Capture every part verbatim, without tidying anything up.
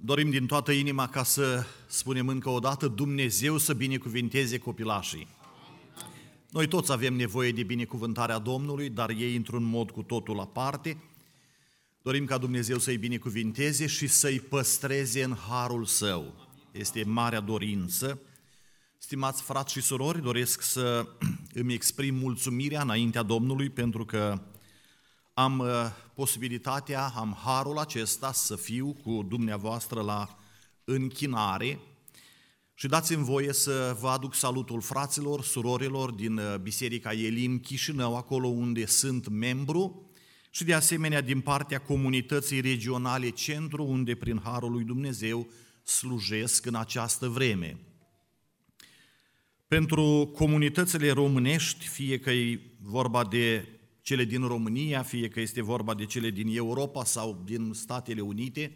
Dorim din toată inima ca să spunem încă o dată, Dumnezeu să binecuvinteze copilașii. Noi toți avem nevoie de binecuvântarea Domnului, dar ei într-un mod cu totul aparte. Dorim ca Dumnezeu să-i binecuvinteze și să-i păstreze în harul Său. Este marea dorință. Stimați frați și surori, doresc să îmi exprim mulțumirea înaintea Domnului pentru că am posibilitatea, am harul acesta să fiu cu dumneavoastră la închinare și dați-mi voie să vă aduc salutul fraților, surorilor din Biserica Elim Chișinău, acolo unde sunt membru, și de asemenea din partea comunității regionale Centru, unde prin harul lui Dumnezeu slujesc în această vreme. Pentru comunitățile românești, fie că e vorba de cele din România, fie că este vorba de cele din Europa sau din Statele Unite,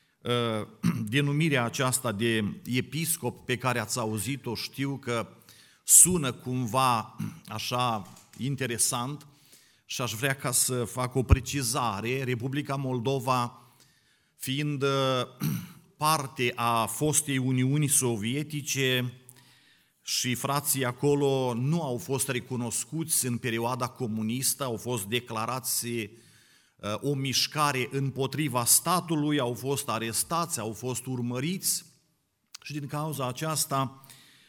denumirea aceasta de episcop pe care ați auzit-o, știu că sună cumva așa interesant și aș vrea ca să fac o precizare. Republica Moldova, fiind parte a fostei Uniuni Sovietice, și frații acolo nu au fost recunoscuți în perioada comunistă, au fost declarați o mișcare împotriva statului, au fost arestați, au fost urmăriți și din cauza aceasta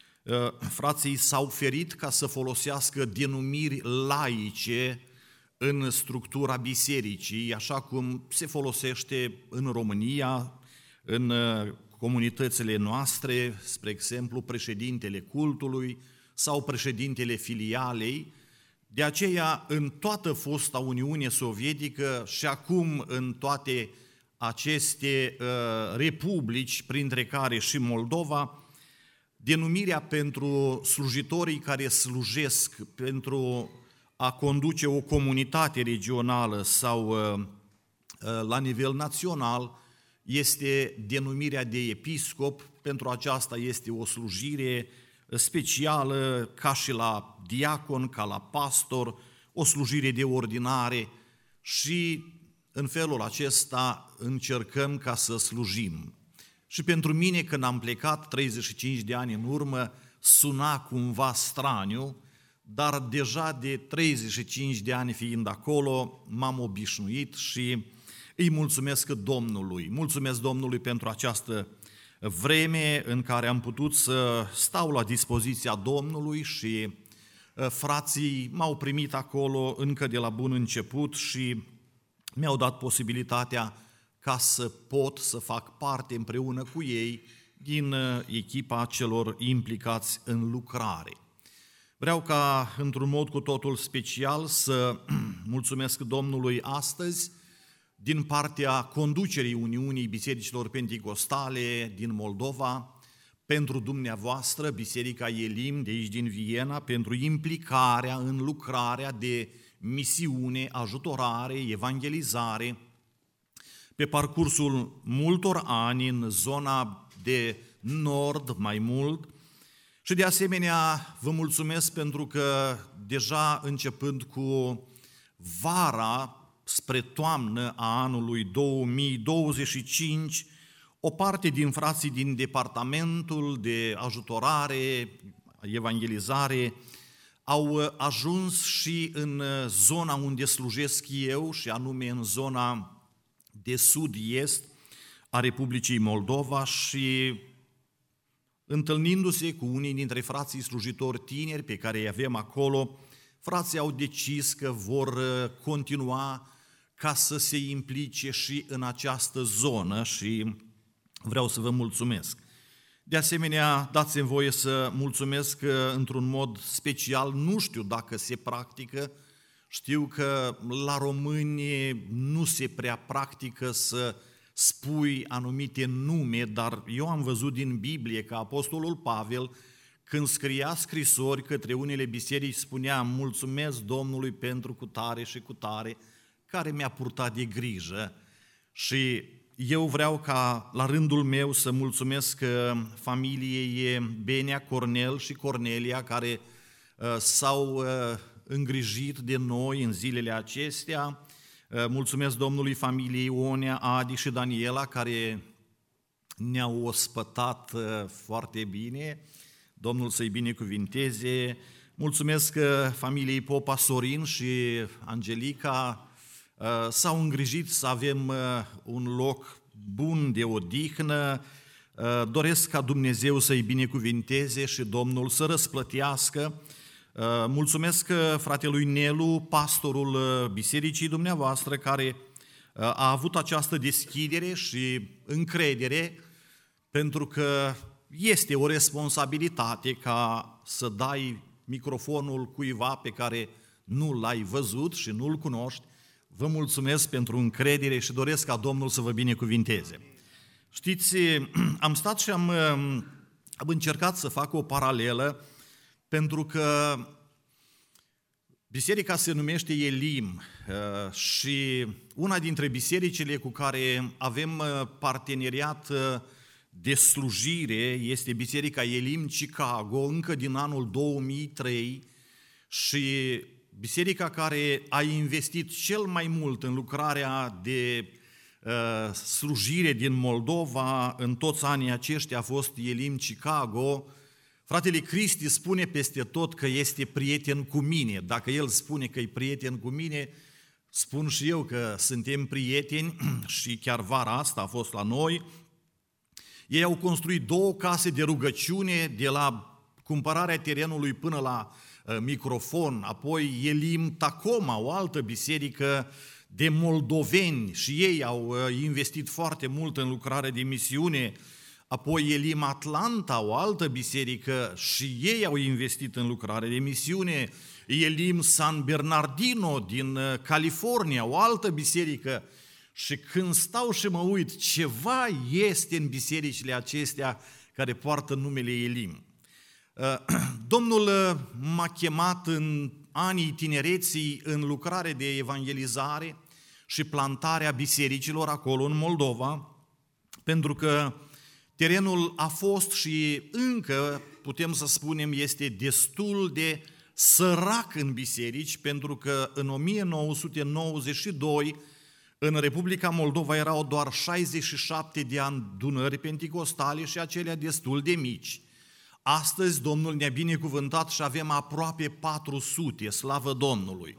frații s-au ferit ca să folosească denumiri laice în structura bisericii, așa cum se folosește în România, în comunitățile noastre, spre exemplu, președintele cultului sau președintele filialei. De aceea, în toată fosta Uniune Sovietică și acum în toate aceste uh, republici, printre care și Moldova, denumirea pentru slujitorii care slujesc pentru a conduce o comunitate regională sau uh, uh, la nivel național este denumirea de episcop. Pentru aceasta este o slujire specială, ca și la diacon, ca la pastor, o slujire de ordinare și în felul acesta încercăm ca să slujim. Și pentru mine, când am plecat treizeci și cinci de ani în urmă, suna cumva straniu, dar deja de treizeci și cinci de ani fiind acolo, m-am obișnuit și îi mulțumesc Domnului. Mulțumesc Domnului pentru această vreme în care am putut să stau la dispoziția Domnului și frații m-au primit acolo încă de la bun început și mi-au dat posibilitatea ca să pot să fac parte împreună cu ei din echipa celor implicați în lucrare. Vreau ca, într-un mod cu totul special, să mulțumesc Domnului astăzi din partea conducerii Uniunii Bisericilor Penticostale din Moldova, pentru dumneavoastră, Biserica Elim de aici din Viena, pentru implicarea în lucrarea de misiune, ajutorare, evangelizare, pe parcursul multor ani în zona de nord mai mult. Și de asemenea vă mulțumesc pentru că deja începând cu vara, spre toamnă a anului două mii douăzeci și cinci, o parte din frații din departamentul de ajutorare, evangelizare, au ajuns și în zona unde slujesc eu, și anume în zona de sud-est a Republicii Moldova, și întâlnindu-se cu unii dintre frații slujitori tineri pe care îi avem acolo, frații au decis că vor continua ca să se implice și în această zonă și vreau să vă mulțumesc. De asemenea, dați-mi voie să mulțumesc într-un mod special, nu știu dacă se practică, știu că la români nu se prea practică să spui anumite nume, dar eu am văzut din Biblie că Apostolul Pavel, când scria scrisori către unele biserici, spunea: mulțumesc Domnului pentru cutare și cutare, care mi-a purtat de grijă. Și eu vreau ca la rândul meu să mulțumesc familiei Benea, Cornel și Cornelia, care uh, s-au uh, îngrijit de noi în zilele acestea. Uh, mulțumesc Domnului familiei Onea, Adi și Daniela, care ne-au ospătat foarte bine. Domnul să-i binecuvinteze. Mulțumesc că familiei Popa Sorin și Angelica s-au îngrijit să avem un loc bun de odihnă. Doresc ca Dumnezeu să-i binecuvinteze și Domnul să răsplătească. Mulțumesc fratelui Nelu, pastorul bisericii dumneavoastră, care a avut această deschidere și încredere, pentru că este o responsabilitate ca să dai microfonul cuiva pe care nu l-ai văzut și nu-l cunoști. Vă mulțumesc pentru încredere și doresc ca Domnul să vă binecuvinteze. Știți, am stat și am, am încercat să fac o paralelă, pentru că biserica se numește Elim și una dintre bisericile cu care avem parteneriat de slujire este Biserica Elim Chicago, încă din anul două mii trei, și biserica care a investit cel mai mult în lucrarea de uh, slujire din Moldova în toți anii aceștia a fost Elim Chicago. Fratele Cristi spune peste tot că este prieten cu mine. Dacă el spune că e prieten cu mine, spun și eu că suntem prieteni și chiar vara asta a fost la noi. Ei au construit două case de rugăciune, de la cumpărarea terenului până la uh, microfon, apoi Elim Tacoma, o altă biserică de moldoveni, și ei au uh, investit foarte mult în lucrarea de misiune, apoi Elim Atlanta, o altă biserică, și ei au investit în lucrare de misiune, Elim San Bernardino din uh, California, o altă biserică. Și când stau și mă uit, ceva este în bisericile acestea care poartă numele Elim. Domnul m-a chemat în anii tinereții în lucrare de evangelizare și plantarea bisericilor acolo în Moldova, pentru că terenul a fost și încă, putem să spunem, este destul de sărac în biserici, pentru că în o mie nouă sute nouăzeci și doi în Republica Moldova erau doar șaizeci și șapte de adunări penticostale și acelea destul de mici. Astăzi Domnul ne-a binecuvântat și avem aproape patru sute, slavă Domnului.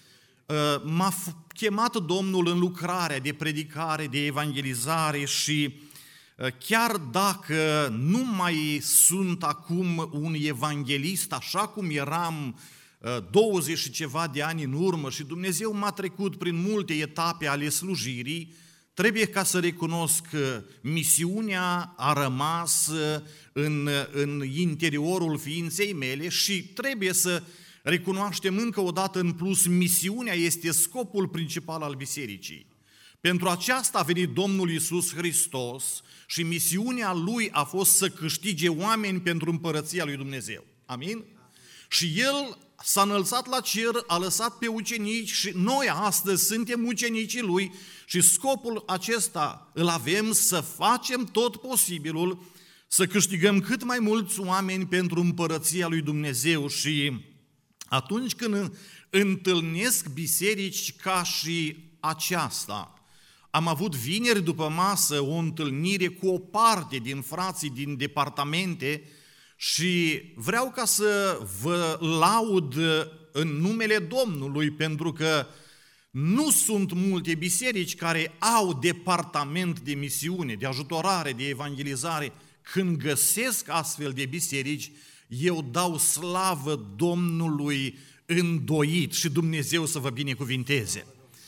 M-a chemat Domnul în lucrarea de predicare, de evangelizare și chiar dacă nu mai sunt acum un evanghelist așa cum eram douăzeci și ceva de ani în urmă și Dumnezeu m-a trecut prin multe etape ale slujirii, trebuie ca să recunosc că misiunea a rămas în, în interiorul ființei mele și trebuie să recunoaștem încă o dată în plus, misiunea este scopul principal al bisericii. Pentru aceasta a venit Domnul Iisus Hristos și misiunea Lui a fost să câștige oameni pentru împărăția lui Dumnezeu. Amin? Și El s-a înălțat la cer, a lăsat pe ucenici și noi astăzi suntem ucenicii Lui și scopul acesta îl avem, să facem tot posibilul să câștigăm cât mai mulți oameni pentru împărăția lui Dumnezeu. Și atunci când întâlnesc biserici ca și aceasta, am avut vineri după masă o întâlnire cu o parte din frații din departamente și vreau ca să vă laud în numele Domnului, pentru că nu sunt multe biserici care au departament de misiune, de ajutorare, de evangelizare. Când găsesc astfel de biserici, eu dau slavă Domnului îndoit și Dumnezeu să vă binecuvinteze.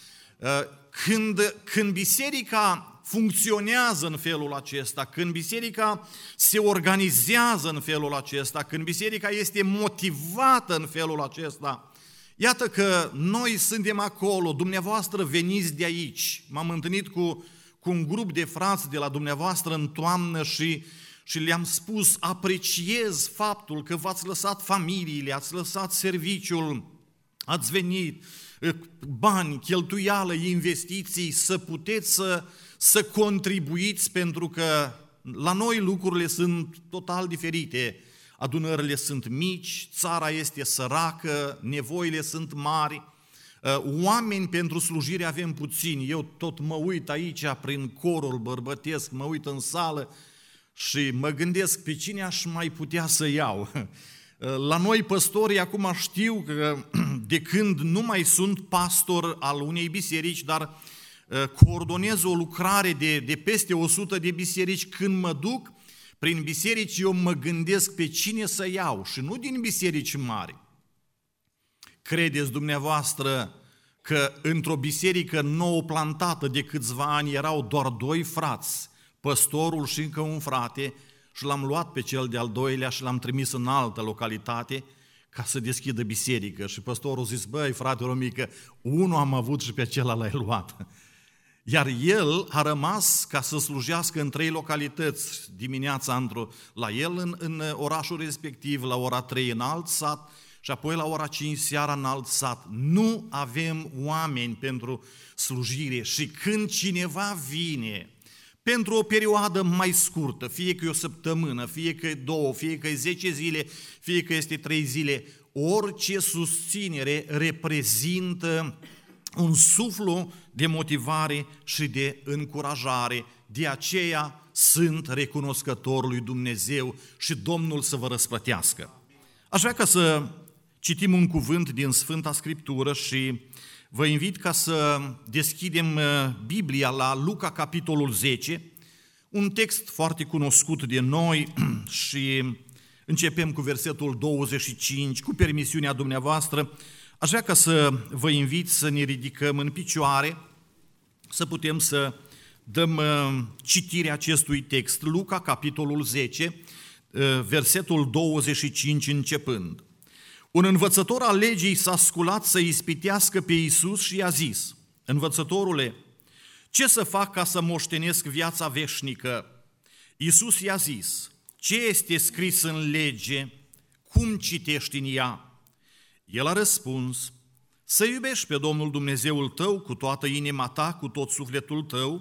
Când, când biserica funcționează în felul acesta, când biserica se organizează în felul acesta, când biserica este motivată în felul acesta, iată că noi suntem acolo, dumneavoastră veniți de aici. M-am întâlnit cu, cu un grup de frați de la dumneavoastră în toamnă și, și le-am spus, apreciez faptul că v-ați lăsat familiile, ați lăsat serviciul, ați venit, bani, cheltuială, investiții, să puteți să, să contribuiți, pentru că la noi lucrurile sunt total diferite. Adunările sunt mici, țara este săracă, nevoile sunt mari. Oameni pentru slujire avem puțini. Eu tot mă uit aici prin corul bărbătesc, mă uit în sală și mă gândesc pe cine aș mai putea să iau. La noi păstorii acum știu că de când nu mai sunt pastor al unei biserici, dar coordonez o lucrare de, de peste o sută de biserici, când mă duc prin biserici, eu mă gândesc pe cine să iau și nu din biserici mari. Credeți dumneavoastră că într-o biserică nouă plantată de câțiva ani erau doar doi frați, păstorul și încă un frate, și l-am luat pe cel de-al doilea și l-am trimis în altă localitate ca să deschidă biserică. Și păstorul a zis, băi, frate Romică, unul am avut și pe celălalt l-ai luat. Iar el a rămas ca să slujească în trei localități, dimineața într-o, la el în, în orașul respectiv, la ora trei în alt sat și apoi la ora cinci seara în alt sat. Nu avem oameni pentru slujire și când cineva vine pentru o perioadă mai scurtă, fie că e o săptămână, fie că e două, fie că e zece zile, fie că este trei zile, orice susținere reprezintă un suflu de motivare și de încurajare. De aceea sunt recunoscător lui Dumnezeu și Domnul să vă răsplătească. Aș vrea ca să citim un cuvânt din Sfânta Scriptură și vă invit ca să deschidem Biblia la Luca, capitolul zece, un text foarte cunoscut de noi și începem cu versetul douăzeci și cinci, cu permisiunea dumneavoastră. Aș vrea ca să vă invit să ne ridicăm în picioare, să putem să dăm citirea acestui text. Luca, capitolul zece, versetul douăzeci și cinci începând. Un învățător al legii s-a sculat să ispitească pe Iisus și i-a zis, învățătorule, ce să fac ca să moștenesc viața veșnică? Iisus i-a zis, ce este scris în lege? Cum citești în ea? El a răspuns, să iubești pe Domnul Dumnezeul tău cu toată inima ta, cu tot sufletul tău,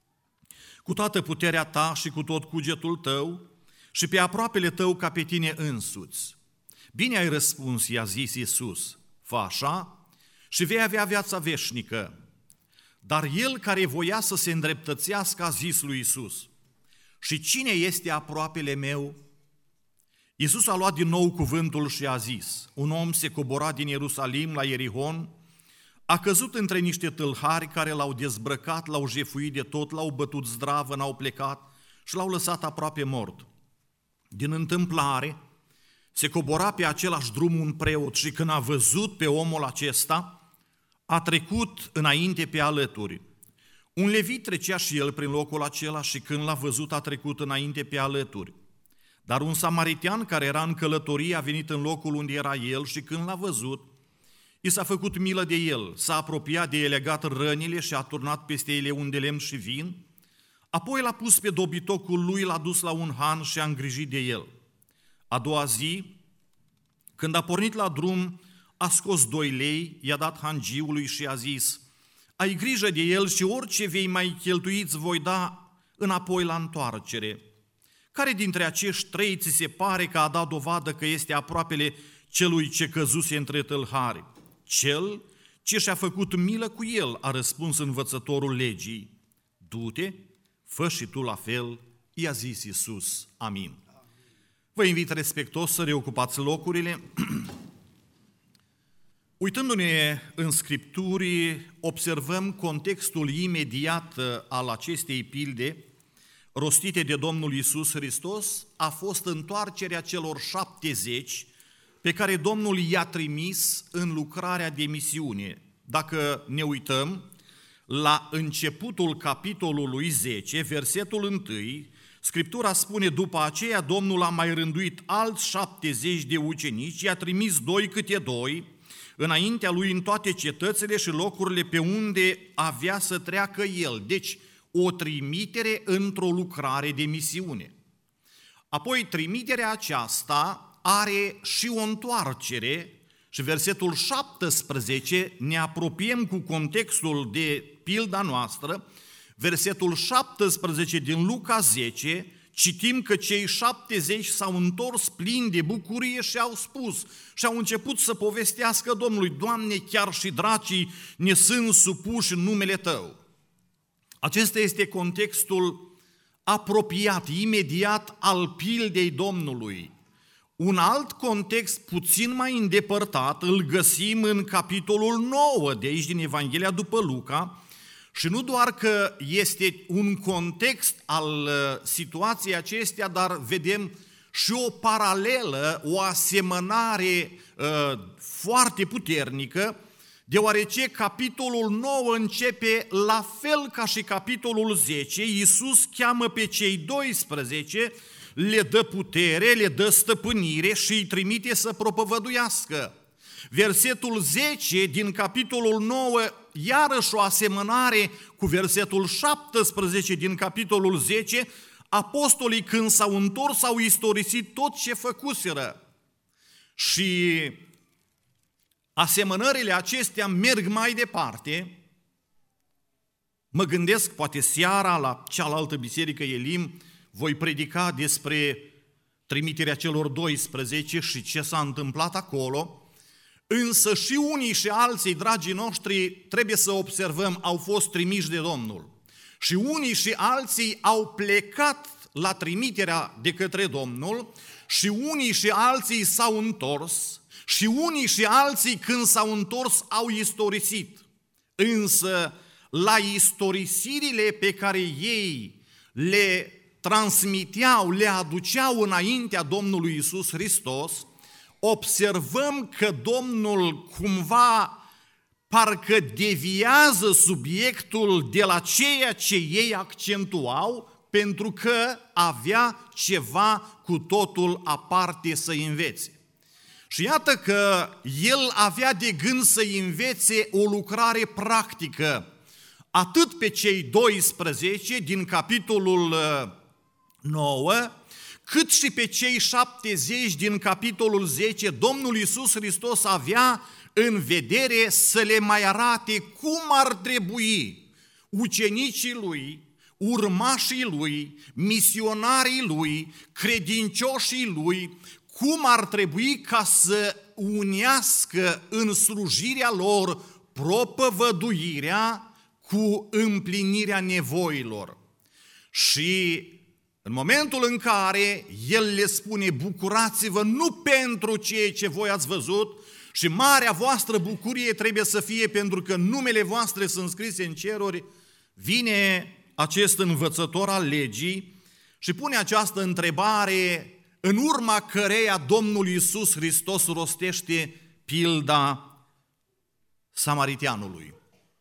cu toată puterea ta și cu tot cugetul tău și pe aproapele tău ca pe tine însuți. Bine ai răspuns, i-a zis Iisus, fă așa și vei avea viața veșnică. Dar el care voia să se îndreptățească a zis lui Iisus, și cine este aproapele meu? Iisus a luat din nou cuvântul și a zis, un om se cobora din Ierusalim la Ierihon, a căzut între niște tâlhari care l-au dezbrăcat, l-au jefuit de tot, l-au bătut zdravă, n-au plecat și l-au lăsat aproape mort. Din întâmplare, se cobora pe același drum un preot și când a văzut pe omul acesta, a trecut înainte pe alături. Un levit trecea și el prin locul acela și când l-a văzut a trecut înainte pe alături. Dar un samaritean care era în călătorie a venit în locul unde era el și când l-a văzut, i s-a făcut milă de el, s-a apropiat de el, legat rănile și a turnat peste ele un de lemn și vin, apoi l-a pus pe dobitocul lui, l-a dus la un han și a îngrijit de el. A doua zi, când a pornit la drum, a scos doi lei, i-a dat hangiului și a zis, ai grijă de el și orice vei mai cheltui îți voi da înapoi la întoarcere. Care dintre acești trei ți se pare că a dat dovadă că este aproapele celui ce căzuse între tâlhari? Cel ce și-a făcut milă cu el, a răspuns învățătorul legii. Du-te, fă și tu la fel, i-a zis Iisus. Amin. Vă invit respectos să reocupați locurile. Uitându-ne în Scripturi, observăm contextul imediat al acestei pilde rostite de Domnul Iisus Hristos, a fost întoarcerea celor șaptezeci pe care Domnul i-a trimis în lucrarea de misiune. Dacă ne uităm la începutul capitolului zece, versetul unu, Scriptura spune, după aceea Domnul a mai rânduit alți șaptezeci de ucenici, i-a trimis doi câte doi, înaintea lui în toate cetățile și locurile pe unde avea să treacă el. Deci, o trimitere într-o lucrare de misiune. Apoi, trimiterea aceasta are și o întoarcere și versetul șaptesprezece, ne apropiem cu contextul de pilda noastră, versetul șaptesprezece din Luca zece, citim că cei șaptezeci s-au întors plini de bucurie și au spus și au început să povestească Domnului: Doamne, chiar și dracii ne sunt supuși în numele Tău. Acesta este contextul apropiat, imediat al pildei Domnului. Un alt context puțin mai îndepărtat îl găsim în capitolul nouă de aici din Evanghelia după Luca, și nu doar că este un context al situației acesteia, dar vedem și o paralelă, o asemănare uh, foarte puternică, deoarece capitolul nouă începe la fel ca și capitolul zece. Iisus cheamă pe cei doisprezece, le dă putere, le dă stăpânire și îi trimite să propovăduiască. Versetul zece din capitolul nouă, iarăși o asemănare cu versetul șaptesprezece din capitolul zece, apostolii când s-au întors au istorisit tot ce făcuseră. Și asemănările acestea merg mai departe. Mă gândesc, poate seara la cealaltă biserică Elim voi predica despre trimiterea celor doisprezece și ce s-a întâmplat acolo. Însă și unii și alții, dragii noștri, trebuie să observăm, au fost trimiși de Domnul. Și unii și alții au plecat la trimiterea de către Domnul și unii și alții s-au întors și unii și alții când s-au întors au istorisit. Însă la istorisirile pe care ei le transmiteau, le aduceau înaintea Domnului Iisus Hristos, observăm că Domnul cumva parcă deviază subiectul de la ceea ce ei accentuau, pentru că avea ceva cu totul aparte să învețe. Și iată că el avea de gând să învețe o lucrare practică, atât pe cei doisprezece din capitolul nouă, cât și pe cei șaptezeci din capitolul zece. Domnul Iisus Hristos avea în vedere să le mai arate cum ar trebui ucenicii lui, urmașii lui, misionarii lui, credincioșii lui, cum ar trebui ca să unească în slujirea lor propovăduirea cu împlinirea nevoilor. Și în momentul în care el le spune: bucurați-vă nu pentru ceea ce voi ați văzut, și marea voastră bucurie trebuie să fie pentru că numele voastre sunt scrise în ceruri, vine acest învățător al legii și pune această întrebare, în urma căreia Domnul Iisus Hristos rostește pilda samariteanului.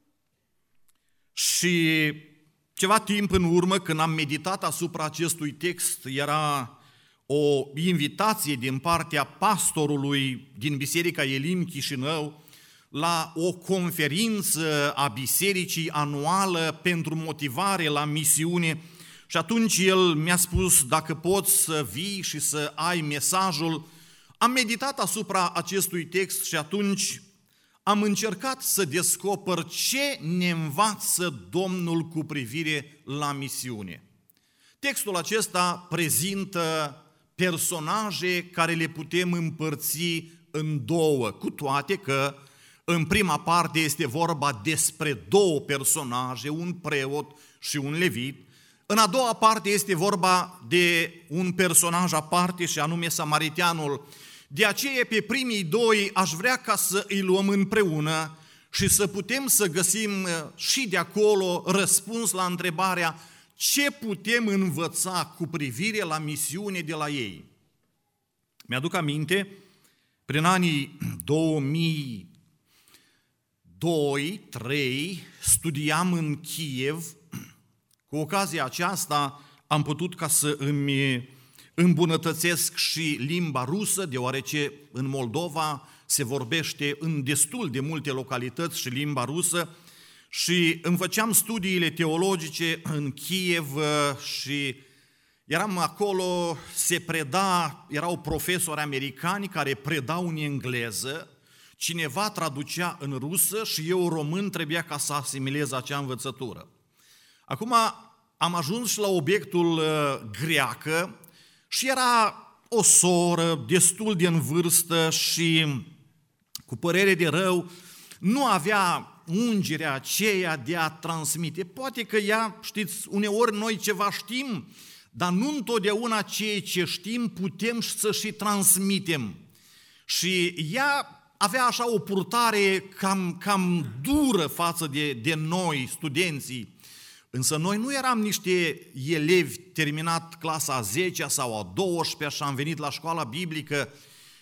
Și ceva timp în urmă, când am meditat asupra acestui text, era o invitație din partea pastorului din Biserica Elim Chișinău la o conferință a bisericii anuală pentru motivare la misiune. Și atunci el mi-a spus: dacă poți să vii și să ai mesajul. Am meditat asupra acestui text și atunci am încercat să descoper ce ne învață Domnul cu privire la misiune. Textul acesta prezintă personaje care le putem împărți în două, cu toate că în prima parte este vorba despre două personaje, un preot și un levit. În a doua parte este vorba de un personaj aparte și anume samariteanul. De aceea pe primii doi aș vrea ca să îi luăm împreună și să putem să găsim și de acolo răspuns la întrebarea ce putem învăța cu privire la misiune de la ei. Mi-aduc aminte, prin anii două mii doi trei studiam în Kiev. Cu ocazia aceasta am putut ca să îmi îmbunătățesc și limba rusă, deoarece în Moldova se vorbește în destul de multe localități și limba rusă, și îmi făceam studiile teologice în Kiev și eram acolo, se preda, erau profesori americani care predau în engleză, cineva traducea în rusă și eu, român, trebuia ca să asimilez acea învățătură. Acum, am ajuns și la obiectul greacă și era o soră destul de în vârstă și cu părere de rău nu avea ungerea aceea de a transmite. Poate că ea, știți, uneori noi ceva știm, dar nu întotdeauna ceea ce știm putem să și transmitem. Și ea avea așa o purtare cam, cam dură față de, de noi, studenții. Însă noi nu eram niște elevi terminat clasa a zecea sau a douăsprezecea și am venit la școala biblică.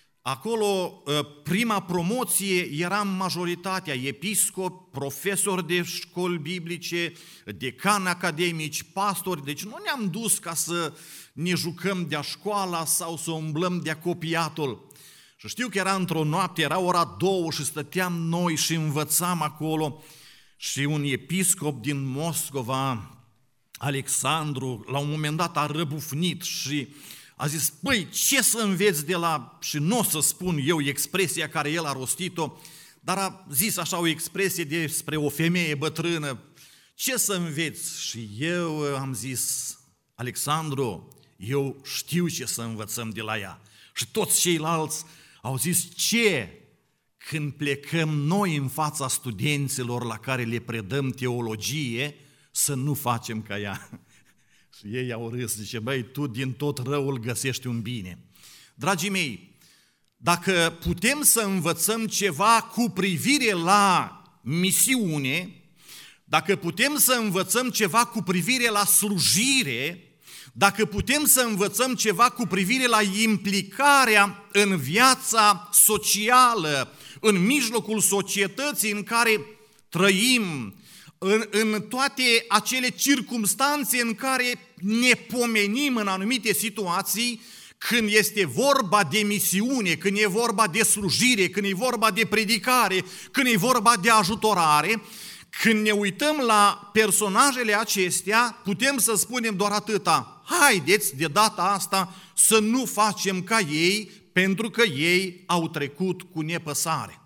Acolo, prima promoție eram majoritatea, episcop, profesori de școli biblice, decani academici, pastori, deci nu ne-am dus ca să ne jucăm de-a școala sau să umblăm de-a copiatul. Și știu că era într-o noapte, era ora două și stăteam noi și învățam acolo și un episcop din Moscova, Alexandru, la un moment dat a răbufnit și a zis, păi, ce să înveți de la, și nu o să spun eu expresia care el a rostit-o, dar a zis așa o expresie despre o femeie bătrână, ce să înveți? Și eu am zis, Alexandru, eu știu ce să învățăm de la ea. Și toți ceilalți au zis, ce? Când plecăm noi în fața studenților la care le predăm teologie, să nu facem ca ea. Și ei au râs, zice, băi, tu din tot răul găsești un bine. Dragii mei, dacă putem să învățăm ceva cu privire la misiune, dacă putem să învățăm ceva cu privire la slujire, dacă putem să învățăm ceva cu privire la implicarea în viața socială, în mijlocul societății în care trăim, În, în toate acele circumstanțe în care ne pomenim în anumite situații, când este vorba de misiune, când e vorba de slujire, când e vorba de predicare, când e vorba de ajutorare, când ne uităm la personajele acestea, putem să spunem doar atâta, haideți de data asta să nu facem ca ei, pentru că ei au trecut cu nepăsare.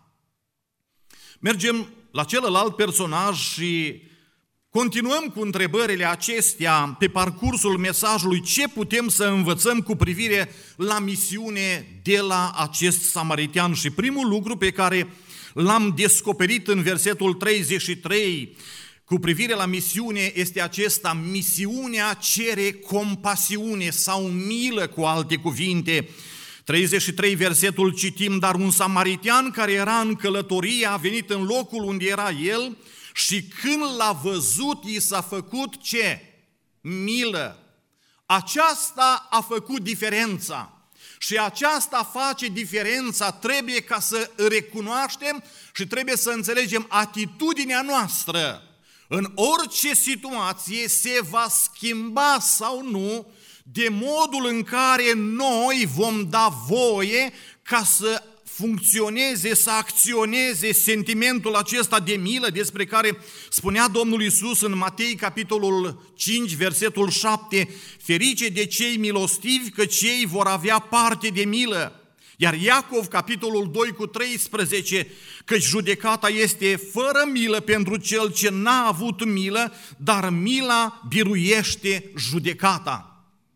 Mergem la celălalt personaj și continuăm cu întrebările acestea pe parcursul mesajului ce putem să învățăm cu privire la misiune de la acest samaritean. Și primul lucru pe care l-am descoperit în versetul treizeci și trei cu privire la misiune este acesta: misiunea cere compasiune sau milă, cu alte cuvinte. treizeci și trei versetul citim, dar un samaritean care era în călătorie a venit în locul unde era el și când l-a văzut, i s-a făcut ce? Milă. Aceasta a făcut diferența. Și aceasta face diferența, trebuie ca să recunoaștem și trebuie să înțelegem atitudinea noastră. În orice situație se va schimba sau nu de modul în care noi vom da voie ca să funcționeze, să acționeze sentimentul acesta de milă despre care spunea Domnul Iisus în Matei, capitolul cinci, versetul șapte, ferice de cei milostivi, că cei vor avea parte de milă. Iar Iacov, capitolul doi, cu treisprezece, căci judecata este fără milă pentru cel ce n-a avut milă, dar mila biruiește judecata.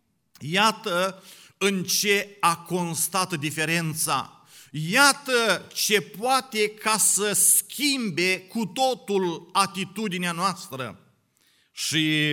Iată în ce a constat diferența. Iată ce poate ca să schimbe cu totul atitudinea noastră. Și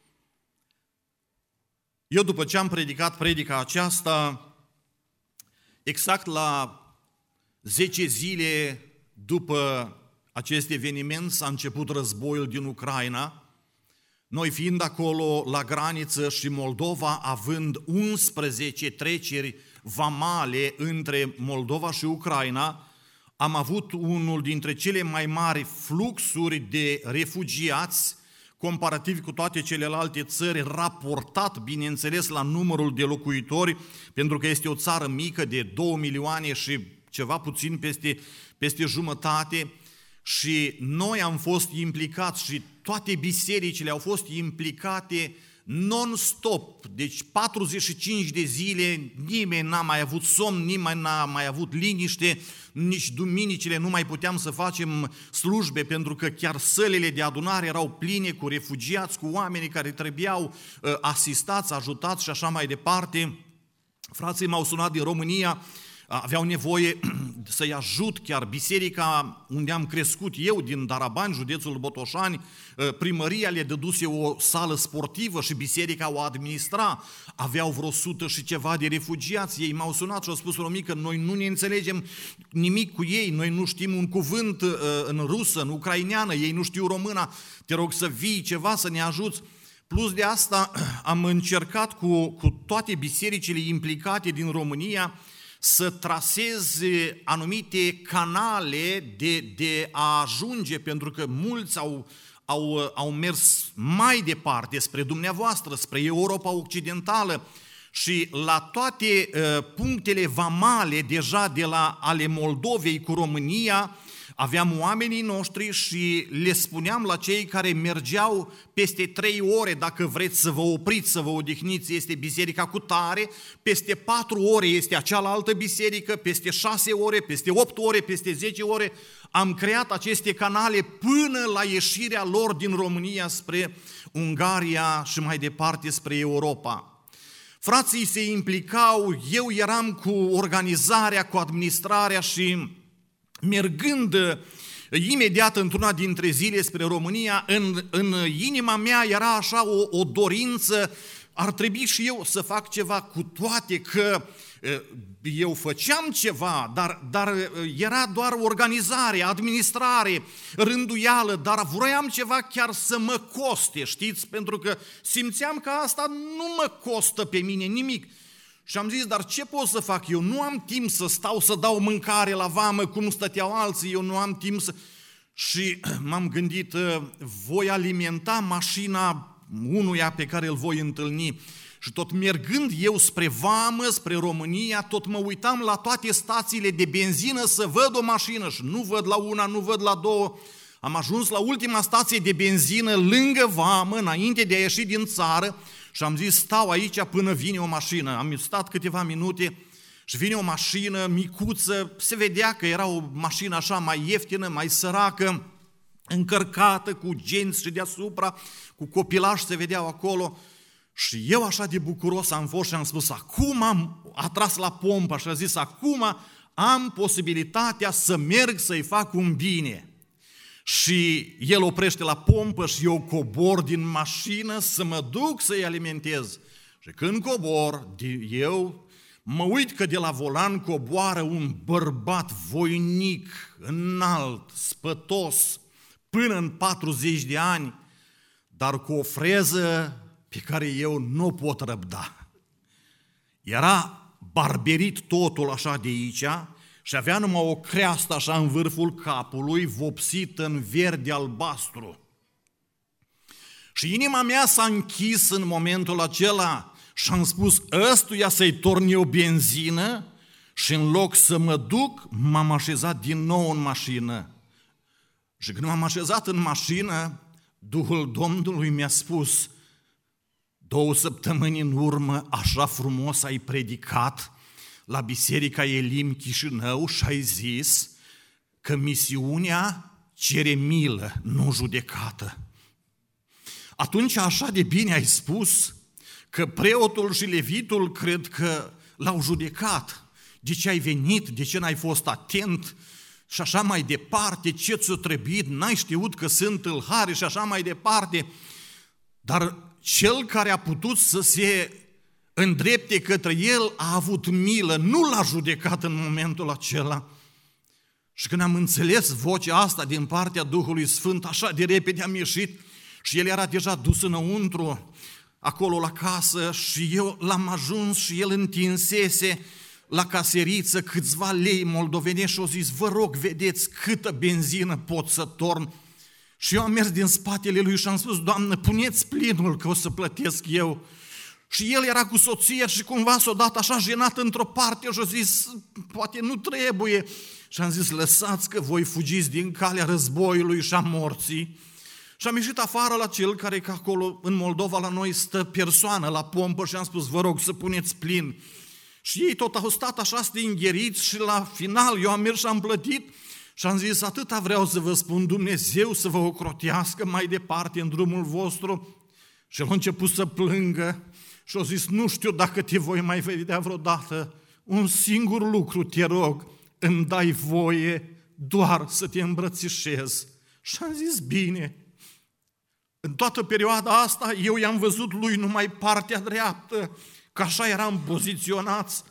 eu, după ce am predicat predica aceasta, exact la zece zile după acest eveniment s-a început războiul din Ucraina, noi fiind acolo la graniță și Moldova având unsprezece treceri vamale între Moldova și Ucraina, am avut unul dintre cele mai mari fluxuri de refugiați comparativ cu toate celelalte țări, raportat, bineînțeles, la numărul de locuitori, pentru că este o țară mică de două milioane și ceva puțin peste, peste jumătate, și noi am fost implicați și toate bisericile au fost implicate non-stop, deci patruzeci și cinci de zile, nimeni n-a mai avut somn, nimeni n-a mai avut liniște, nici duminicile nu mai puteam să facem slujbe, pentru că chiar sălile de adunare erau pline cu refugiați, cu oameni care trebuiau uh, asistați, ajutați și așa mai departe. Frații m-au sunat din România, aveau nevoie să-i ajut, chiar biserica unde am crescut eu, din Darabani, județul Botoșani, primăria le dăduse o sală sportivă și biserica o administra, aveau vreo sută și ceva de refugiați, ei m-au sunat și au spus, Romică, noi nu ne înțelegem nimic cu ei, noi nu știm un cuvânt în rusă, în ucraineană, ei nu știu româna, te rog să vii ceva, să ne ajuți. Plus de asta am încercat cu, cu toate bisericile implicate din România să traseze anumite canale de, de a ajunge, pentru că mulți au, au, au mers mai departe spre dumneavoastră, spre Europa Occidentală și la toate uh, punctele vamale deja de la ale Moldovei cu România, aveam oamenii noștri și le spuneam la cei care mergeau peste trei ore, dacă vreți să vă opriți, să vă odihniți, este biserica cu tare, peste patru ore este cealaltă biserică, peste șase ore, peste opt ore, peste zece ore. Am creat aceste canale până la ieșirea lor din România spre Ungaria și mai departe spre Europa. Frații se implicau, eu eram cu organizarea, cu administrarea și mergând imediat într-una dintre zile spre România, în, în inima mea era așa o, o dorință, ar trebui și eu să fac ceva, cu toate că eu făceam ceva, dar, dar era doar organizare, administrare, rânduială, dar vroiam ceva chiar să mă coste, știți? Pentru că simțeam că asta nu mă costă pe mine nimic. Și am zis, dar ce pot să fac eu? Nu am timp să stau să dau mâncare la vamă cum stăteau alții, eu nu am timp să... Și m-am gândit, voi alimenta mașina unuia pe care îl voi întâlni. Și tot mergând eu spre vamă, spre România, tot mă uitam la toate stațiile de benzină să văd o mașină și nu văd la una, nu văd la două. Am ajuns la ultima stație de benzină lângă vamă, înainte de a ieși din țară, și am zis, stau aici până vine o mașină. Am stat câteva minute și vine o mașină micuță, se vedea că era o mașină așa mai ieftină, mai săracă, încărcată cu genți și deasupra, cu copilași se vedeau acolo. Și eu așa de bucuros am fost și am spus, acum am atras la pompă și am zis, acum am posibilitatea să merg să-i fac un bine. Și el oprește la pompă și eu cobor din mașină să mă duc să-i alimentez. Și când cobor, eu mă uit că de la volan coboară un bărbat voinic, înalt, spătos, până în patruzeci de ani, dar cu o freză pe care eu nu o pot răbda. Era barberit totul așa de aici și avea numai o creastă așa în vârful capului, vopsită în verde albastru. Și inima mea s-a închis în momentul acela și am spus, ăstuia să-i torn eu benzină, și în loc să mă duc, m-am așezat din nou în mașină. Și când m-am așezat în mașină, Duhul Domnului mi-a spus, două săptămâni în urmă, așa frumos ai predicat la Biserica Elim Chișinău și ai zis că misiunea cere milă, nu judecată. Atunci așa de bine ai spus că preotul și levitul cred că l-au judecat. De ce ai venit, de ce n-ai fost atent și așa mai departe, ce ți-o trebuit, n-ai știut că sunt tâlhari și așa mai departe. Dar cel care a putut să se îndrepte către el a avut milă, nu l-a judecat în momentul acela. Și când am înțeles vocea asta din partea Duhului Sfânt, așa de repede am ieșit și el era deja dus înăuntru, acolo la casă, și eu l-am ajuns și el întinsese la caseriță câțiva lei moldovenești și au zis, vă rog, vedeți câtă benzină pot să torn. Și eu am mers din spatele lui și am spus, Doamnă, puneți plinul că o să plătesc eu. Și el era cu soția și cumva s-a dat așa jenat într-o parte și a zis, poate nu trebuie. Și am zis, lăsați că voi fugiți din calea războiului și a morții. Și am ieșit afară la cel care că acolo în Moldova la noi stă persoană la pompă și am spus, vă rog să puneți plin. Și ei tot au stat așa stingheriți și la final eu am mers și am plătit și am zis, atâta vreau să vă spun, Dumnezeu să vă ocrotească mai departe în drumul vostru. Și el a început să plângă și a zis, nu știu dacă te voi mai vedea vreodată, un singur lucru te rog, îmi dai voie doar să te îmbrățișez. Și am zis, bine. În toată perioada asta eu i-am văzut lui numai partea dreaptă, că așa eram poziționați.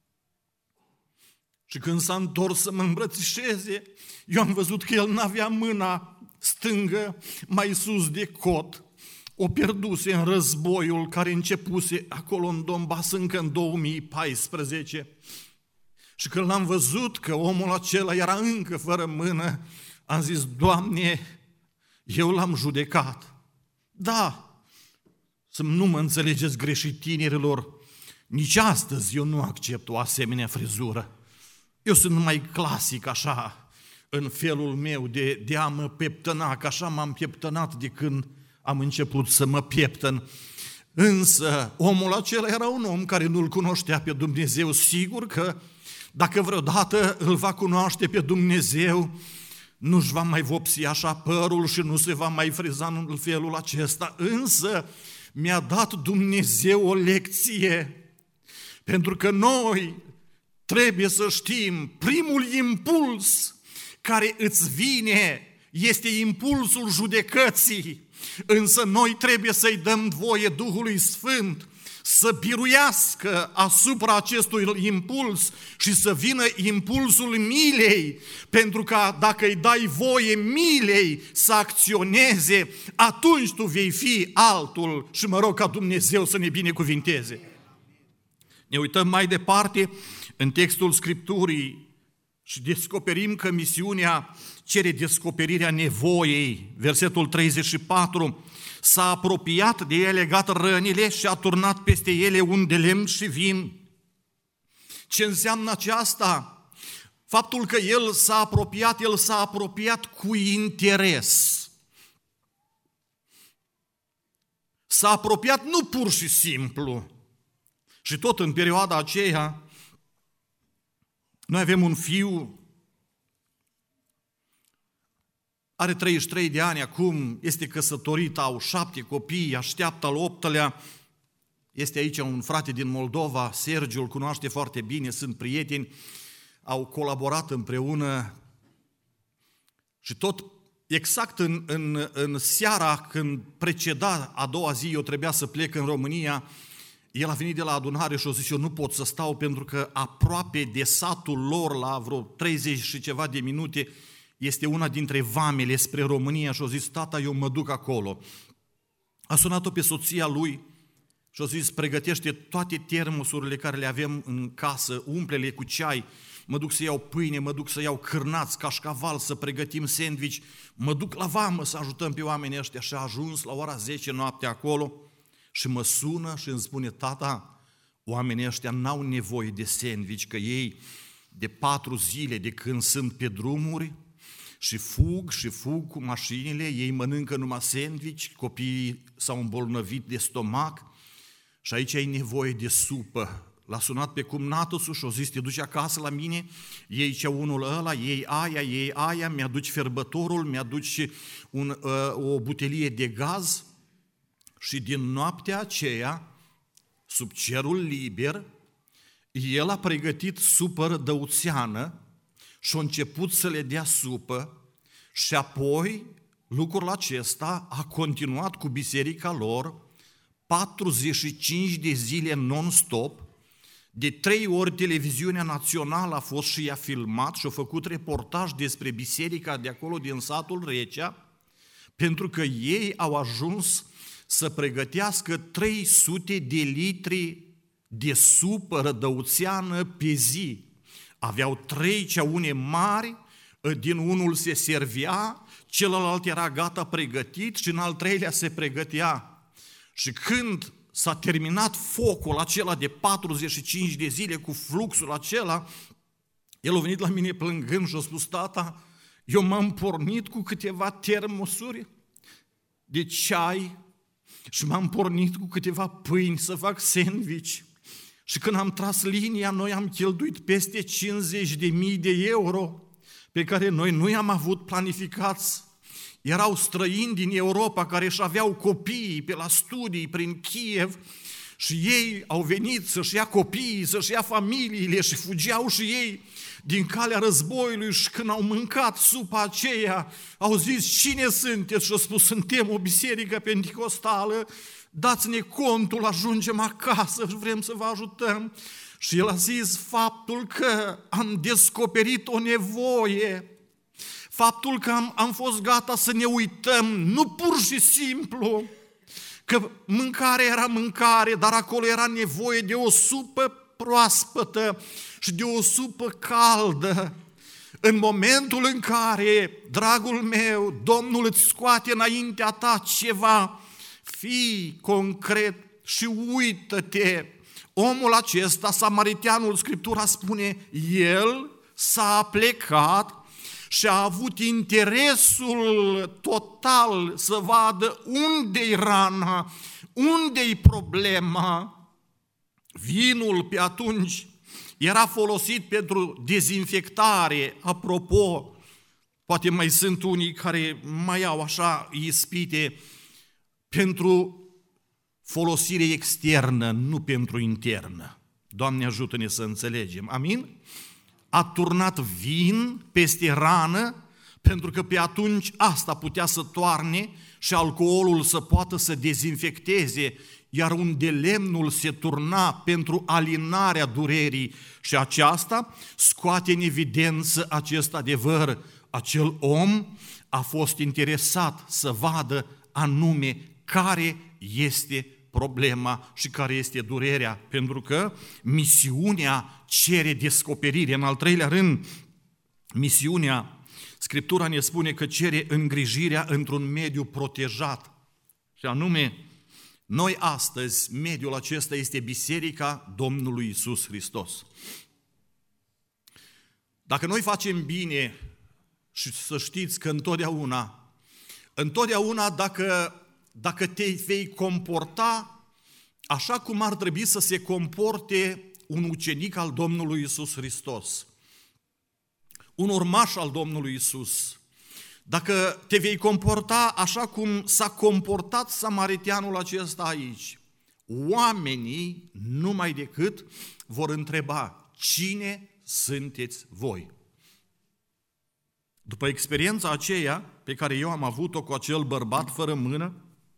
Și când s-a întors să mă îmbrățișeze, eu am văzut că el n-avea mâna stângă mai sus de cot. O pierduse în războiul care începuse acolo în Donbass încă în două mii paisprezece. Și când l-am văzut că omul acela era încă fără mână, am zis, Doamne, eu l-am judecat. Da, să nu mă înțelegeți greșit, tinerilor, nici astăzi eu nu accept o asemenea frizură. Eu sunt mai clasic așa, în felul meu de, de a mă pieptăna, că așa m-am pieptănat de când am început să mă pieptăn. Însă omul acela era un om care nu-L cunoștea pe Dumnezeu. Sigur că dacă vreodată îl va cunoaște pe Dumnezeu, nu-și va mai vopsi așa părul și nu se va mai friza în felul acesta. Însă mi-a dat Dumnezeu o lecție, pentru că noi trebuie să știm, primul impuls care îți vine este impulsul judecății, însă noi trebuie să-i dăm voie Duhului Sfânt să biruiască asupra acestui impuls și să vină impulsul milei, pentru că dacă îi dai voie milei să acționeze, atunci tu vei fi altul și mă rog ca Dumnezeu să ne binecuvinteze. Ne uităm mai departe în textul Scripturii și descoperim că misiunea cere descoperirea nevoiei. Versetul treizeci și patru, s-a apropiat de el, legat rănile și a turnat peste ele un de lemn și vin. Ce înseamnă aceasta? Faptul că el s-a apropiat, el s-a apropiat cu interes. S-a apropiat nu pur și simplu. Și tot în perioada aceea, noi avem un fiu, are treizeci și trei de ani acum, este căsătorit, au șapte copii, așteaptă al optulea. Este aici un frate din Moldova, Sergiu, îl cunoaște foarte bine, sunt prieteni, au colaborat împreună și tot exact în, în, în seara când preceda a doua zi, eu trebuia să plec în România, el a venit de la adunare și a zis, eu nu pot să stau pentru că aproape de satul lor, la vreo treizeci și ceva de minute, este una dintre vamele spre România și a zis, tata, eu mă duc acolo. A sunat-o pe soția lui și a zis, pregătește toate termosurile care le avem în casă, umple-le cu ceai, mă duc să iau pâine, mă duc să iau cârnați, cașcaval, să pregătim sandwich, mă duc la vamă să ajutăm pe oamenii ăștia. Și a ajuns la ora zece noapte acolo și mă sună și îmi spune, tata, oamenii ăștia n-au nevoie de sandwich, că ei de patru zile de când sunt pe drumuri și fug și fug cu mașinile, ei mănâncă numai sandwich, copiii s-au îmbolnăvit de stomac și aici ai nevoie de supă. L-a sunat pe cumnatusul și a zis, te duci acasă la mine, iei ce unul ăla, iei aia, iei aia, mi-aduci ferbătorul, mi-aduci un, uh, o butelie de gaz. Și din noaptea aceea, sub cerul liber, el a pregătit supă rădăuțeană și a început să le dea supă și apoi lucrul acesta a continuat cu biserica lor patruzeci și cinci de zile non-stop. De trei ori televiziunea națională a fost și i-a filmat și a făcut reportaj despre biserica de acolo din satul Recea, pentru că ei au ajuns să pregătească trei sute de litri de supă rădăuțeană pe zi. Aveau trei ceaune mari, din unul se servea, celălalt era gata pregătit și în al treilea se pregătea. Și când s-a terminat focul acela de patruzeci și cinci de zile cu fluxul acela, el a venit la mine plângând și a spus, tata, eu m-am pornit cu câteva termosuri de ceai și m-am pornit cu câteva pâini să fac sandwich. Și când am tras linia, noi am cheltuit peste cincizeci de mii de euro pe care noi nu i-am avut planificați. Erau străini din Europa care își aveau copiii pe la studii prin Kiev și ei au venit să-și ia copiii, să-și ia familiile și fugeau și ei din calea războiului și când au mâncat supa aceea, au zis, cine sunteți? Și au spus, suntem o biserică penticostală, dați-ne contul, ajungem acasă și vrem să vă ajutăm. Și el a zis faptul că am descoperit o nevoie, faptul că am, am fost gata să ne uităm, nu pur și simplu, că mâncare era mâncare, dar acolo era nevoie de o supă proaspătă și de o supă caldă. În momentul în care, dragul meu, Domnul îți scoate înaintea ta ceva, fii concret și uită-te. Omul acesta, samariteanul, Scriptura spune, el s-a plecat și a avut interesul total să vadă unde-i rana, unde-i problema. Vinul pe atunci era folosit pentru dezinfectare, apropo, poate mai sunt unii care mai au așa ispite, pentru folosire externă, nu pentru internă. Doamne ajută-ne să înțelegem. Amin? A turnat vin peste rană, pentru că pe atunci asta putea să toarne și alcoolul să poată să dezinfecteze, iar unde lemnul se turna pentru alinarea durerii și aceasta scoate în evidență acest adevăr. Acel om a fost interesat să vadă anume care este problema și care este durerea, pentru că misiunea cere descoperire. În al treilea rând, misiunea, Scriptura ne spune că cere îngrijirea într-un mediu protejat. Și anume, noi astăzi, mediul acesta este Biserica Domnului Iisus Hristos. Dacă noi facem bine, și să știți că întotdeauna, întotdeauna dacă, dacă te vei comporta așa cum ar trebui să se comporte un ucenic al Domnului Iisus Hristos, un urmaș al Domnului Iisus, dacă te vei comporta așa cum s-a comportat samariteanul acesta aici, oamenii numai decât vor întreba, cine sunteți voi? După experiența aceea pe care eu am avut-o cu acel bărbat fără mână,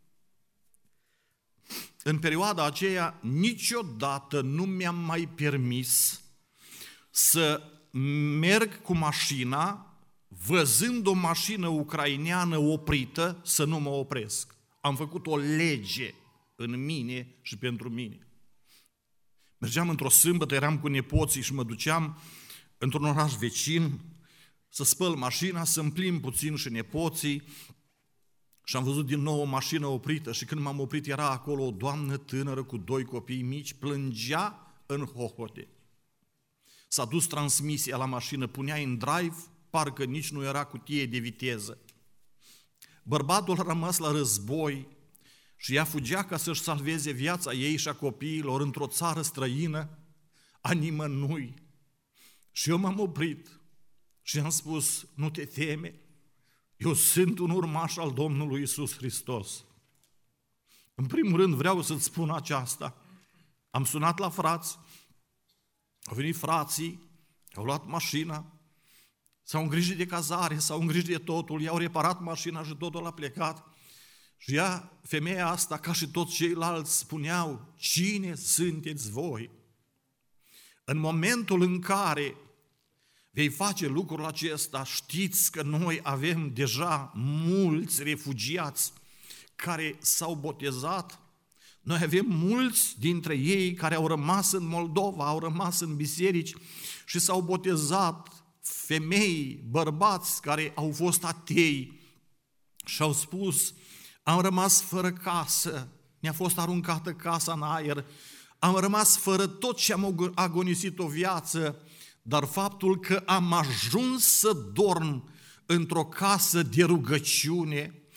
în perioada aceea niciodată nu mi-am mai permis să merg cu mașina, văzând o mașină ucraineană oprită, să nu mă opresc. Am făcut o lege în mine și pentru mine. Mergeam într-o sâmbătă, eram cu nepoții și mă duceam într-un oraș vecin să spăl mașina, să împlim puțin și nepoții și am văzut din nou o mașină oprită și când m-am oprit era acolo o doamnă tânără cu doi copii mici, plângea în hohote. S-a dus transmisia la mașină, punea în drive, parcă nici nu era cutie de viteză. Bărbatul a rămas la război și ea fugea ca să-și salveze viața ei și a copiilor într-o țară străină, a nimănui. Și eu m-am oprit și am spus, nu te teme, eu sunt un urmaș al Domnului Iisus Hristos. În primul rând vreau să-ți spun aceasta. Am sunat la frați, au venit frații, au luat mașina, s-au îngrijit de cazare, s-au îngrijit de totul, i-au reparat mașina și totul a plecat. Și ea, femeia asta, ca și toți ceilalți, spuneau, cine sunteți voi? În momentul în care vei face lucrul acesta, știți că noi avem deja mulți refugiați care s-au botezat. Noi avem mulți dintre ei care au rămas în Moldova, au rămas în biserici și s-au botezat, femei, bărbați care au fost atei și au spus, am rămas fără casă, ne-a fost aruncată casa în aer, am rămas fără tot ce am agonisit o viață, dar faptul că am ajuns să dorm într-o casă de rugăciune,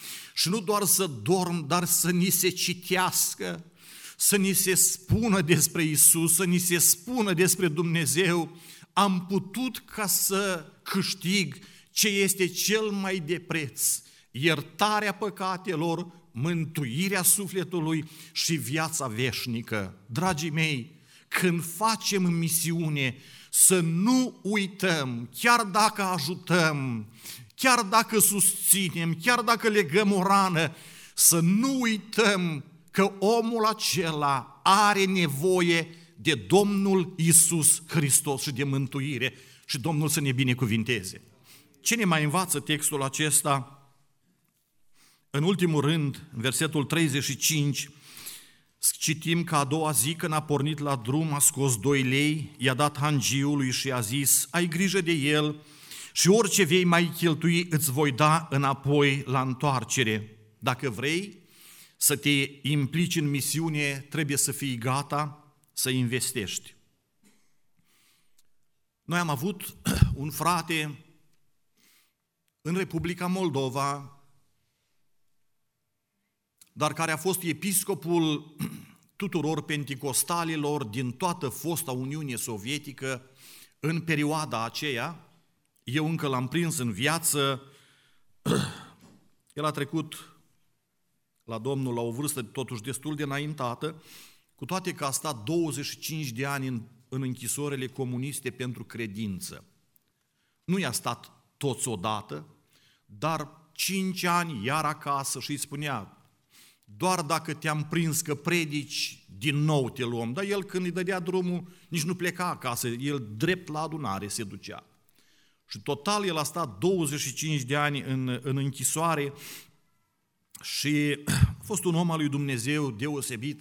Și nu doar să dorm, dar să ni se citească, să ni se spună despre Isus, să ni se spună despre Dumnezeu. Am putut ca să câștig ce este cel mai de preț, iertarea păcatelor, mântuirea sufletului și viața veșnică. Dragii mei, când facem misiune, să nu uităm, chiar dacă ajutăm, chiar dacă susținem, chiar dacă legăm o rană, să nu uităm că omul acela are nevoie de Domnul Iisus Hristos și de mântuire și Domnul să ne binecuvinteze. Ce ne mai învață textul acesta? În ultimul rând, în versetul treizeci și cinci, citim că a doua zi când a pornit la drum, a scos doi lei, i-a dat hangiului și a zis: ai grijă de el și orice vei mai cheltui îți voi da înapoi la întoarcere. Dacă vrei să te implici în misiune, trebuie să fii gata să investești. Noi am avut un frate în Republica Moldova, dar care a fost episcopul tuturor penticostalilor din toată fosta Uniune Sovietică în perioada aceea. Eu încă l-am prins în viață. El a trecut la Domnul la o vârstă totuși destul de înaintată, cu toate că a stat douăzeci și cinci de ani în, în închisorile comuniste pentru credință. Nu i-a stat toți odată, dar cinci ani iar acasă și îi spunea: doar dacă te-am prins că predici, din nou te luăm. Dar el, când îi dădea drumul, nici nu pleca acasă, el drept la adunare se ducea. Și total el a stat douăzeci și cinci de ani în, în închisoare și a fost un om al lui Dumnezeu deosebit.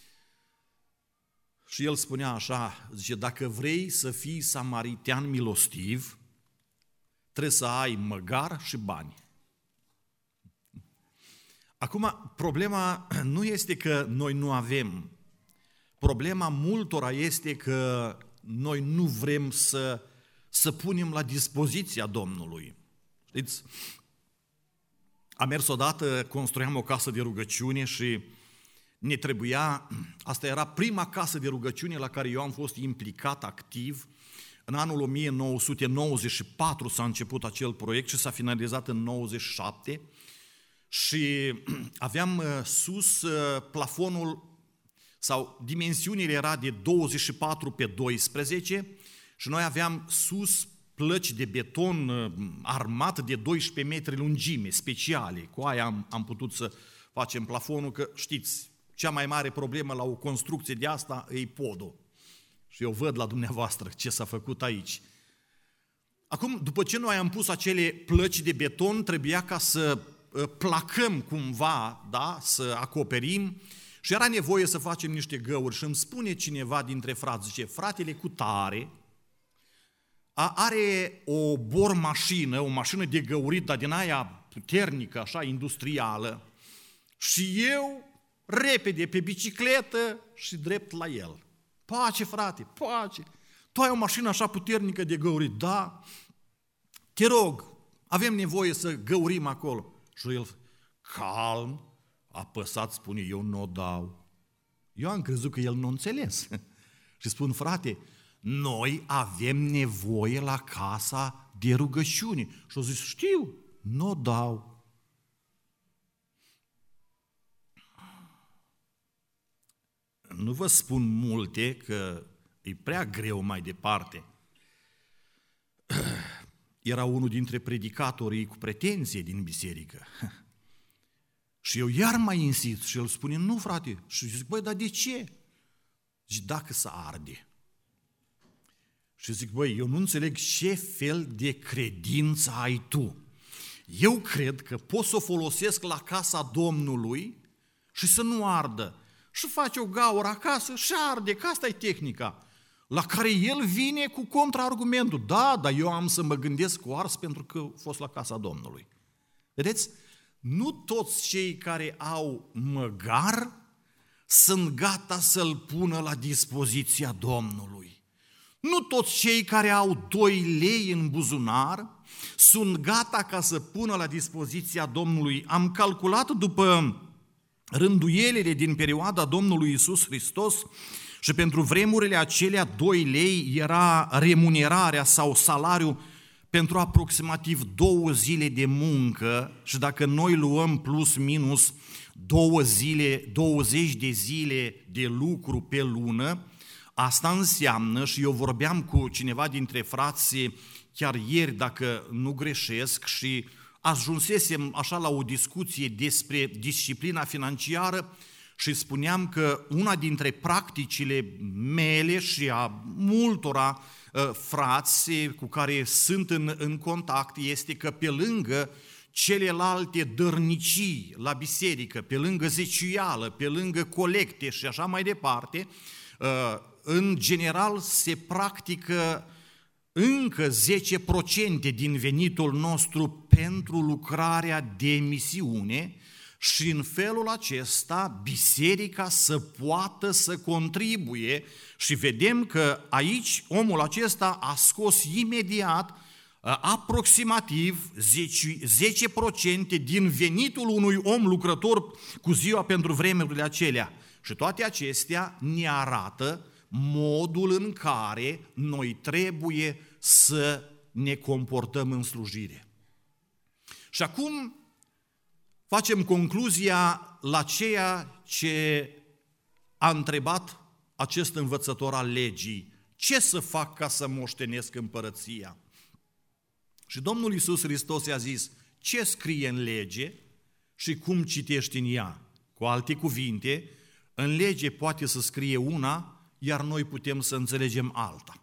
Și el spunea așa, zice: dacă vrei să fii samaritean milostiv, trebuie să ai măgar și bani. Acum, problema nu este că noi nu avem. Problema multora este că noi nu vrem să, să punem la dispoziția Domnului. Știți? Am mers odată, construiam o casă de rugăciune și ne trebuia, asta era prima casă de rugăciune la care eu am fost implicat activ. În anul o mie nouă sute nouăzeci și patru s-a început acel proiect și s-a finalizat în nouăzeci și șapte. Și aveam sus plafonul, sau dimensiunile era de douăzeci și patru pe doisprezece și noi aveam sus plăci de beton armat de doisprezece metri lungime, speciale. Cu aia am, am putut să facem plafonul, că știți, cea mai mare problemă la o construcție de asta e podul. Și eu văd la dumneavoastră ce s-a făcut aici. Acum, după ce noi am pus acele plăci de beton, trebuia ca să placăm cumva, da, să acoperim, și era nevoie să facem niște găuri. Și îmi spune cineva dintre frați, zice: fratele cu tare are o bormașină, o mașină de găurit, dar din aia puternică, așa, industrială, și eu repede pe bicicletă și drept la el. Pace, frate, pace! Tu ai o mașină așa puternică de găurit? Da? Te rog, avem nevoie să găurim acolo. Și el, calm, apăsat, spune: eu nu o dau. Eu am crezut că el nu înțeles. Și spun: frate, noi avem nevoie la casa de rugăciune. Și-o zis: știu, nu o dau. Nu vă spun multe, că e prea greu mai departe. Era unul dintre predicatorii cu pretenție din biserică. Și eu iar mai insist și el spune: nu, frate. Și zic: băi, dar de ce? Zic: dacă să arde. Și zic: băi, eu nu înțeleg ce fel de credință ai tu. Eu cred că pot să o folosesc la casa Domnului și să nu ardă. Și face o gaură acasă și arde, că asta e tehnica. La care el vine cu contraargumentul: da, dar eu am să mă gândesc cu ars pentru că a fost la casa Domnului. Vedeți? Nu toți cei care au măgar sunt gata să-l pună la dispoziția Domnului. Nu toți cei care au doi lei în buzunar sunt gata ca să pună la dispoziția Domnului. Am calculat după rânduielile din perioada Domnului Iisus Hristos și pentru vremurile acelea doi lei era remunerarea sau salariul pentru aproximativ două zile de muncă și dacă noi luăm plus minus două zile, douăzeci de zile de lucru pe lună, asta înseamnă, și eu vorbeam cu cineva dintre frații chiar ieri, dacă nu greșesc, și ajunsesem așa la o discuție despre disciplina financiară și spuneam că una dintre practicile mele și a multora uh, frați cu care sunt în, în contact este că pe lângă celelalte dărnicii la biserică, pe lângă zeciuială, pe lângă colecte și așa mai departe, uh, în general se practică încă zece la sută din venitul nostru pentru lucrarea de misiune și în felul acesta biserica să poată să contribuie și vedem că aici omul acesta a scos imediat aproximativ zece la sută din venitul unui om lucrător cu ziua pentru vremurile acelea. Și toate acestea ne arată modul în care noi trebuie să ne comportăm în slujire. Și acum facem concluzia la ceea ce a întrebat acest învățător al legii. Ce să fac ca să moștenesc împărăția? Și Domnul Iisus Hristos i-a zis, ce scrie în lege și cum citești în ea? Cu alte cuvinte, în lege poate să scrie una, iar noi putem să înțelegem alta.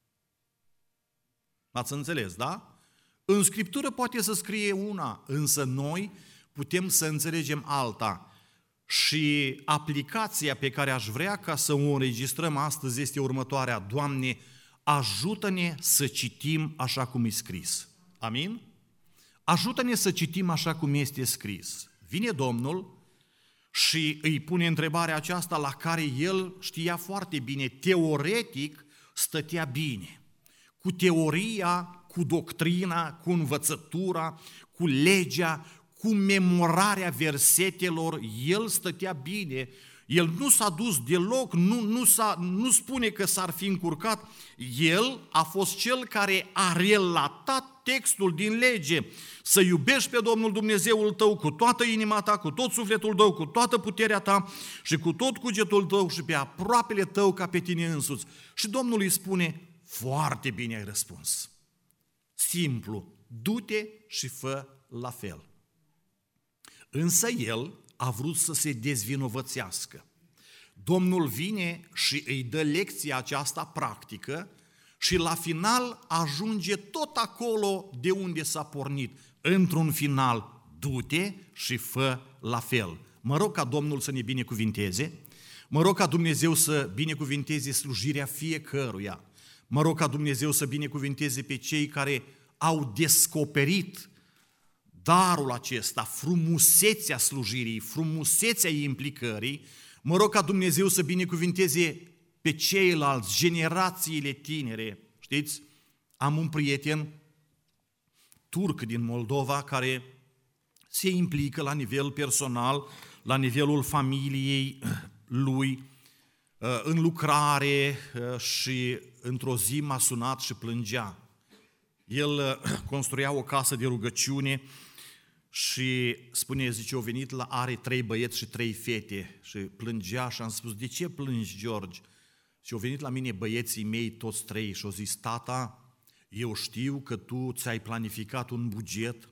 Ați înțeles, da? În Scriptură poate să scrie una, însă noi putem să înțelegem alta. Și aplicația pe care aș vrea ca să o înregistrăm astăzi este următoarea. Doamne, ajută-ne să citim așa cum e scris. Amin? Ajută-ne să citim așa cum este scris. Vine Domnul și îi pune întrebarea aceasta la care el știa foarte bine, teoretic stătea bine. Cu teoria, cu doctrina, cu învățătura, cu legea, cu memorarea versetelor, el stătea bine. El nu s-a dus deloc, nu, nu, s-a, nu spune că s-ar fi încurcat. El a fost cel care a relatat textul din lege. Să iubești pe Domnul Dumnezeul tău cu toată inima ta, cu tot sufletul tău, cu toată puterea ta și cu tot cugetul tău și pe aproapele tău ca pe tine însuți. Și Domnul îi spune, foarte bine ai răspuns. Simplu, du-te și fă la fel. Însă el a vrut să se dezvinovățească. Domnul vine și îi dă lecția aceasta practică și la final ajunge tot acolo de unde s-a pornit. Într-un final, du-te și fă la fel. Mă rog ca Domnul să ne binecuvinteze, mă rog ca Dumnezeu să binecuvinteze slujirea fiecăruia, mă rog ca Dumnezeu să binecuvinteze pe cei care au descoperit darul acesta, frumusețea slujirii, frumusețea implicării. Mă rog ca Dumnezeu să binecuvinteze pe ceilalți, generațiile tinere. Știți, am un prieten turc din Moldova care se implică la nivel personal, la nivelul familiei lui, în lucrare și într-o zi m-a sunat și plângea. El construia o casă de rugăciune și spune, zice, au venit la, are trei băieți și trei fete și plângea și am spus, de ce plângi, George? Și au venit la mine băieții mei, toți trei, și au zis, tata, eu știu că tu ți-ai planificat un buget,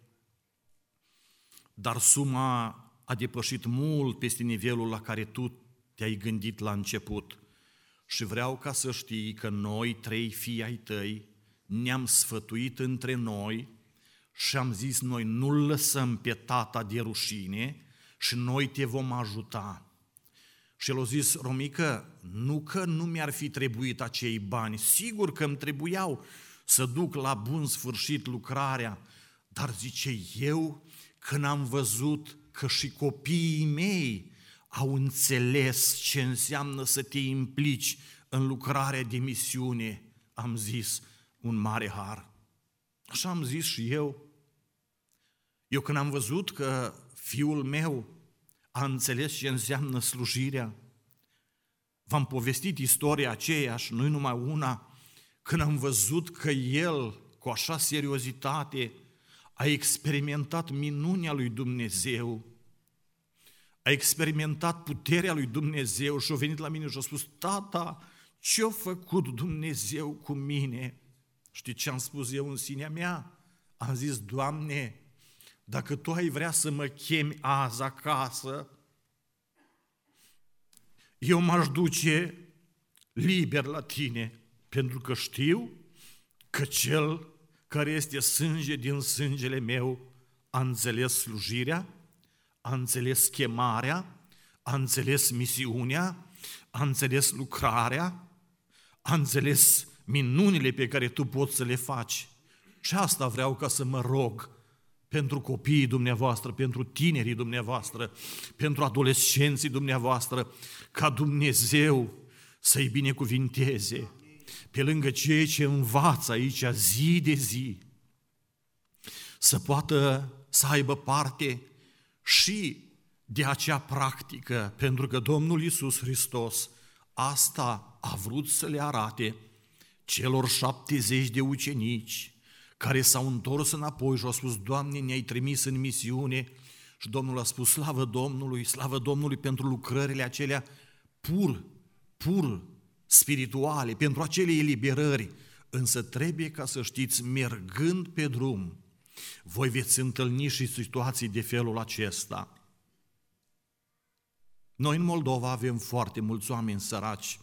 dar suma a depășit mult peste nivelul la care tu te-ai gândit la început. Și vreau ca să știi că noi, trei fii ai tăi, ne-am sfătuit între noi și am zis, noi nu-l lăsăm pe tata de rușine și noi te vom ajuta. Și el a zis, Romică, nu că nu mi-ar fi trebuit acei bani, sigur că îmi trebuiau să duc la bun sfârșit lucrarea, dar zice, eu când am văzut că și copiii mei au înțeles ce înseamnă să te implici în lucrarea de misiune, am zis, un mare har. Așa am zis și eu. Eu când am văzut că fiul meu a înțeles ce înseamnă slujirea, v-am povestit istoria aceea și nu numai una, când am văzut că el, cu așa seriozitate, a experimentat minunea lui Dumnezeu, a experimentat puterea lui Dumnezeu și a venit la mine și a spus: tata, ce-a făcut Dumnezeu cu mine? Știi ce am spus eu în sinea mea? Am zis: Doamne, dacă Tu ai vrea să mă chemi azi acasă, eu m-aș duce liber la Tine, pentru că știu că Cel care este sânge din sângele meu a înțeles slujirea, a înțeles chemarea, a înțeles misiunea, a înțeles lucrarea, a înțeles minunile pe care Tu poți să le faci. Și asta vreau ca să mă rog pentru copiii dumneavoastră, pentru tinerii dumneavoastră, pentru adolescenții dumneavoastră, ca Dumnezeu să-i binecuvinteze, pe lângă ceea ce învață aici zi de zi, să poată să aibă parte și de acea practică, pentru că Domnul Iisus Hristos asta a vrut să le arate celor șaptezeci de ucenici care s-au întors înapoi și au spus: Doamne, ne-ai trimis în misiune. Și Domnul a spus: slavă Domnului, slavă Domnului pentru lucrările acelea pur, pur spirituale, pentru acele eliberări. Însă trebuie ca să știți, mergând pe drum, voi veți întâlni și situații de felul acesta. Noi în Moldova avem foarte mulți oameni săraci,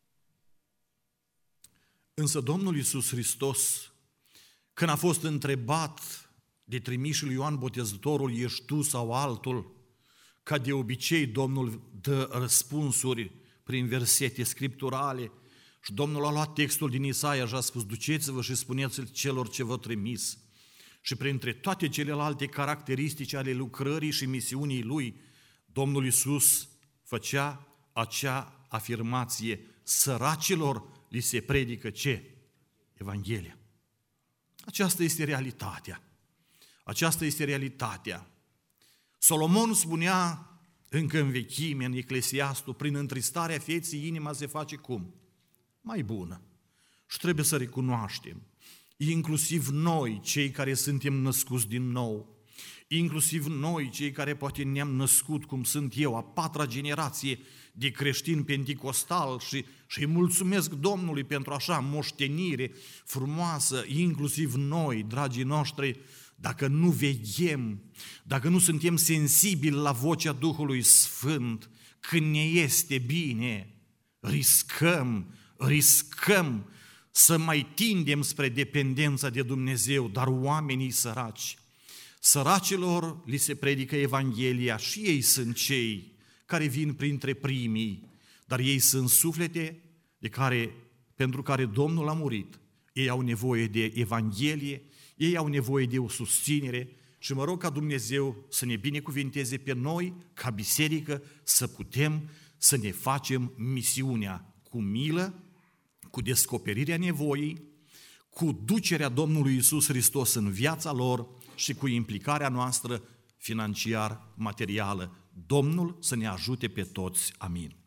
însă Domnul Iisus Hristos, când a fost întrebat de trimișul Ioan Botezătorul: ești tu sau altul? Ca de obicei, Domnul dă răspunsuri prin versete scripturale și Domnul a luat textul din Isaia și a spus: duceți-vă și spuneți celor ce vă trimis. Și printre toate celelalte caracteristici ale lucrării și misiunii Lui, Domnul Iisus făcea acea afirmație: săracilor li se predică ce? Evanghelia. Aceasta este realitatea. Aceasta este realitatea. Solomon spunea încă în vechime, în Eclesiastul: prin întristarea vieții inima se face cum? Mai bună. Și trebuie să recunoaștem, inclusiv noi, cei care suntem născuți din nou, inclusiv noi, cei care poate ne-am născut, cum sunt eu, a patra generație de creștini penticostal, și, și îi mulțumesc Domnului pentru așa moștenire frumoasă, inclusiv noi, dragii noștri, dacă nu veghem, dacă nu suntem sensibili la vocea Duhului Sfânt, când ne este bine, riscăm, riscăm să mai tindem spre dependența de Dumnezeu. Dar oamenii săraci, săracilor li se predică Evanghelia și ei sunt cei care vin printre primii, dar ei sunt suflete de care, pentru care Domnul a murit. Ei au nevoie de Evanghelie, ei au nevoie de o susținere și mă rog ca Dumnezeu să ne binecuvinteze pe noi, ca biserică, să putem să ne facem misiunea cu milă, cu descoperirea nevoii, cu ducerea Domnului Iisus Hristos în viața lor și cu implicarea noastră financiar-materială. Domnul să ne ajute pe toți. Amin.